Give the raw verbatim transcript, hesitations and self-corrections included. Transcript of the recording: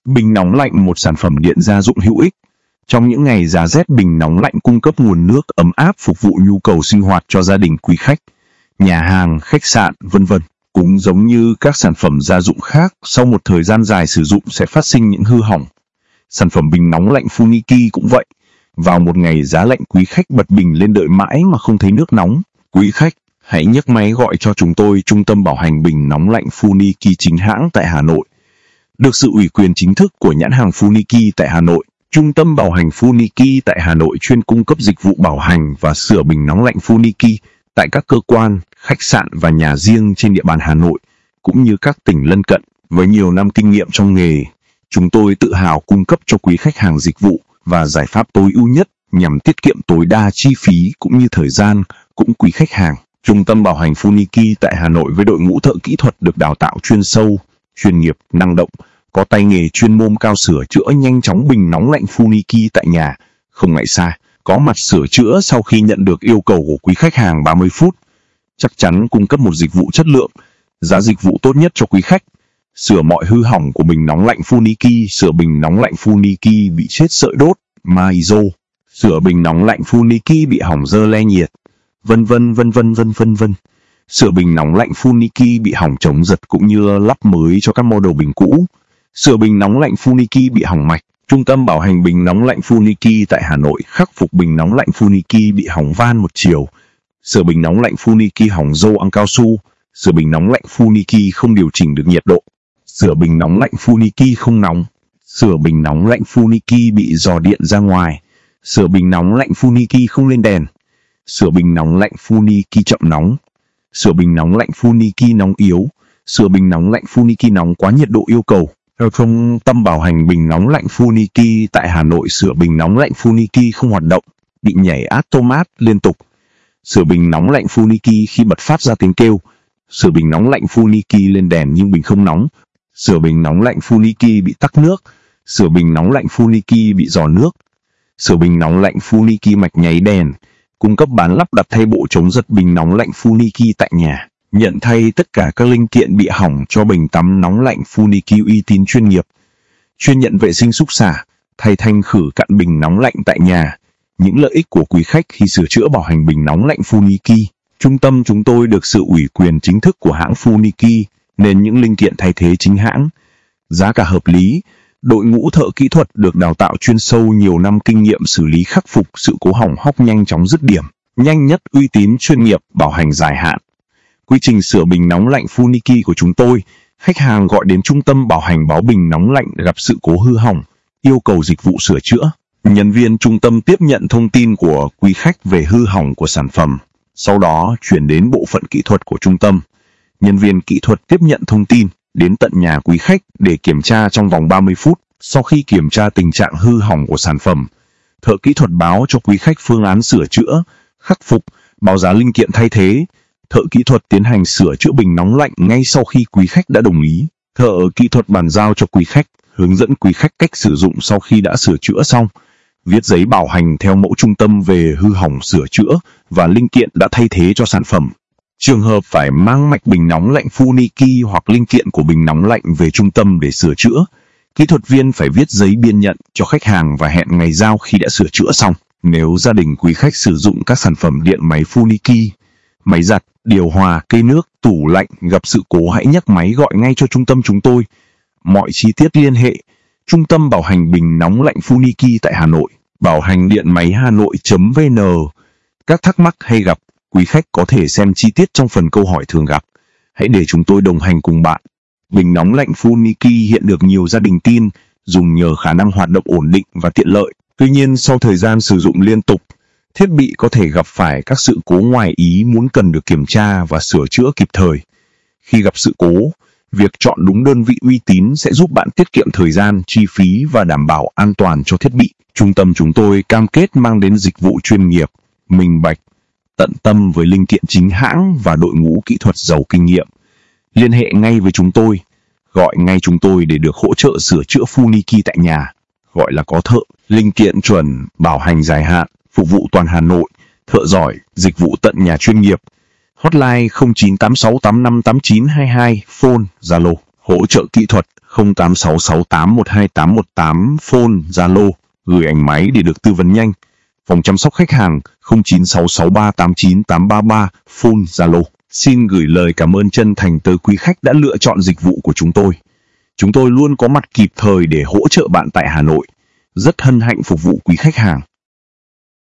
Bình nóng lạnh, một sản phẩm điện gia dụng hữu ích. Trong những ngày giá rét, bình nóng lạnh cung cấp nguồn nước ấm áp phục vụ nhu cầu sinh hoạt cho gia đình, quý khách, nhà hàng, khách sạn, vân vân. Cũng giống như các sản phẩm gia dụng khác, sau một thời gian dài sử dụng sẽ phát sinh những hư hỏng. Sản phẩm bình nóng lạnh Funiki cũng vậy. Vào một ngày giá lạnh, quý khách bật bình lên đợi mãi mà không thấy nước nóng. Quý khách, hãy nhấc máy gọi cho chúng tôi, Trung tâm bảo hành bình nóng lạnh Funiki chính hãng tại Hà Nội. Được sự ủy quyền chính thức của nhãn hàng Funiki tại Hà Nội, Trung tâm bảo hành Funiki tại Hà Nội chuyên cung cấp dịch vụ bảo hành và sửa bình nóng lạnh Funiki tại các cơ quan, khách sạn và nhà riêng trên địa bàn Hà Nội, cũng như các tỉnh lân cận. Với nhiều năm kinh nghiệm trong nghề, chúng tôi tự hào cung cấp cho quý khách hàng dịch vụ và giải pháp tối ưu nhất nhằm tiết kiệm tối đa chi phí cũng như thời gian. Cũng quý khách hàng, Trung tâm bảo hành Funiki tại Hà Nội với đội ngũ thợ kỹ thuật được đào tạo chuyên sâu, chuyên nghiệp, năng động, có tay nghề chuyên môn cao, sửa chữa nhanh chóng bình nóng lạnh Funiki tại nhà, không ngại xa, có mặt sửa chữa sau khi nhận được yêu cầu của quý khách hàng ba mươi phút. Chắc chắn cung cấp một dịch vụ chất lượng, giá dịch vụ tốt nhất cho quý khách. Sửa mọi hư hỏng của bình nóng lạnh Funiki, sửa bình nóng lạnh Funiki bị chết sợi đốt, Maizo, sửa bình nóng lạnh Funiki bị hỏng dơ le nhiệt, vân vân vân vân vân vân vân. Sửa bình nóng lạnh Funiki bị hỏng chống giật cũng như lắp mới cho các model bình cũ. Sửa bình nóng lạnh Funiki bị hỏng mạch. Trung tâm bảo hành bình nóng lạnh Funiki tại Hà Nội khắc phục bình nóng lạnh Funiki bị hỏng van một chiều. Sửa bình nóng lạnh Funiki hỏng rô ăng cao su. Sửa bình nóng lạnh Funiki không điều chỉnh được nhiệt độ. Sửa bình nóng lạnh Funiki không nóng. Sửa bình nóng lạnh Funiki bị rò điện ra ngoài. Sửa bình nóng lạnh Funiki không lên đèn. Sửa bình nóng lạnh Funiki chậm nóng. Sửa bình nóng lạnh Funiki nóng yếu. Sửa bình nóng lạnh Funiki nóng quá nhiệt độ yêu cầu. Theo Trung tâm bảo hành bình nóng lạnh Funiki tại Hà Nội, sửa bình nóng lạnh Funiki không hoạt động, bị nhảy automat liên tục. Sửa bình nóng lạnh Funiki khi bật phát ra tiếng kêu. Sửa bình nóng lạnh Funiki lên đèn nhưng bình không nóng. Sửa bình nóng lạnh Funiki bị tắc nước. Sửa bình nóng lạnh Funiki bị rò nước. Sửa bình nóng lạnh Funiki mạch nháy đèn. Cung cấp bán lắp đặt thay bộ chống giật bình nóng lạnh Funiki tại nhà. Nhận thay tất cả các linh kiện bị hỏng cho bình tắm nóng lạnh Funiki uy tín chuyên nghiệp. Chuyên nhận vệ sinh xúc xả, thay thanh khử cặn bình nóng lạnh tại nhà. Những lợi ích của quý khách khi sửa chữa bảo hành bình nóng lạnh Funiki. Trung tâm chúng tôi được sự ủy quyền chính thức của hãng Funiki nên những linh kiện thay thế chính hãng. Giá cả hợp lý. Đội ngũ thợ kỹ thuật được đào tạo chuyên sâu, nhiều năm kinh nghiệm xử lý khắc phục sự cố hỏng hóc nhanh chóng dứt điểm, nhanh nhất, uy tín, chuyên nghiệp, bảo hành dài hạn. Quy trình sửa bình nóng lạnh Funiki của chúng tôi, khách hàng gọi đến trung tâm bảo hành báo bình nóng lạnh gặp sự cố hư hỏng, yêu cầu dịch vụ sửa chữa. Nhân viên trung tâm tiếp nhận thông tin của quý khách về hư hỏng của sản phẩm, sau đó chuyển đến bộ phận kỹ thuật của trung tâm. Nhân viên kỹ thuật tiếp nhận thông tin, đến tận nhà quý khách để kiểm tra trong vòng ba mươi phút. Sau khi kiểm tra tình trạng hư hỏng của sản phẩm, thợ kỹ thuật báo cho quý khách phương án sửa chữa, khắc phục, báo giá linh kiện thay thế. Thợ kỹ thuật tiến hành sửa chữa bình nóng lạnh ngay sau khi quý khách đã đồng ý. Thợ kỹ thuật bàn giao cho quý khách, hướng dẫn quý khách cách sử dụng sau khi đã sửa chữa xong. Viết giấy bảo hành theo mẫu trung tâm về hư hỏng sửa chữa và linh kiện đã thay thế cho sản phẩm. Trường hợp phải mang mạch bình nóng lạnh Funiki hoặc linh kiện của bình nóng lạnh về trung tâm để sửa chữa, kỹ thuật viên phải viết giấy biên nhận cho khách hàng và hẹn ngày giao khi đã sửa chữa xong. Nếu gia đình quý khách sử dụng các sản phẩm điện máy Funiki, máy giặt, điều hòa, cây nước, tủ lạnh gặp sự cố, hãy nhấc máy gọi ngay cho trung tâm chúng tôi. Mọi chi tiết liên hệ Trung tâm bảo hành bình nóng lạnh Funiki tại Hà Nội, bảo hành điện máy hà nội chấm vn. Các thắc mắc hay gặp, quý khách có thể xem chi tiết trong phần câu hỏi thường gặp. Hãy để chúng tôi đồng hành cùng bạn. Bình nóng lạnh Funiki hiện được nhiều gia đình tin dùng nhờ khả năng hoạt động ổn định và tiện lợi. Tuy nhiên, sau thời gian sử dụng liên tục, thiết bị có thể gặp phải các sự cố ngoài ý muốn cần được kiểm tra và sửa chữa kịp thời. Khi gặp sự cố, việc chọn đúng đơn vị uy tín sẽ giúp bạn tiết kiệm thời gian, chi phí và đảm bảo an toàn cho thiết bị. Trung tâm chúng tôi cam kết mang đến dịch vụ chuyên nghiệp, minh bạch, tận tâm với linh kiện chính hãng và đội ngũ kỹ thuật giàu kinh nghiệm. Liên hệ ngay với chúng tôi, gọi ngay chúng tôi để được hỗ trợ sửa chữa Funiki tại nhà. Gọi là có thợ, linh kiện chuẩn, bảo hành dài hạn, phục vụ toàn Hà Nội, thợ giỏi, dịch vụ tận nhà chuyên nghiệp. Hotline không chín tám sáu tám năm tám chín hai hai, phone, Zalo, hỗ trợ kỹ thuật không tám sáu sáu tám một hai tám một tám, phone, Zalo, gửi ảnh máy để được tư vấn nhanh. Phòng chăm sóc khách hàng không chín sáu sáu ba tám chín tám ba ba, phone, Zalo. Xin gửi lời cảm ơn chân thành tới quý khách đã lựa chọn dịch vụ của chúng tôi. Chúng tôi luôn có mặt kịp thời để hỗ trợ bạn tại Hà Nội. Rất hân hạnh phục vụ quý khách hàng.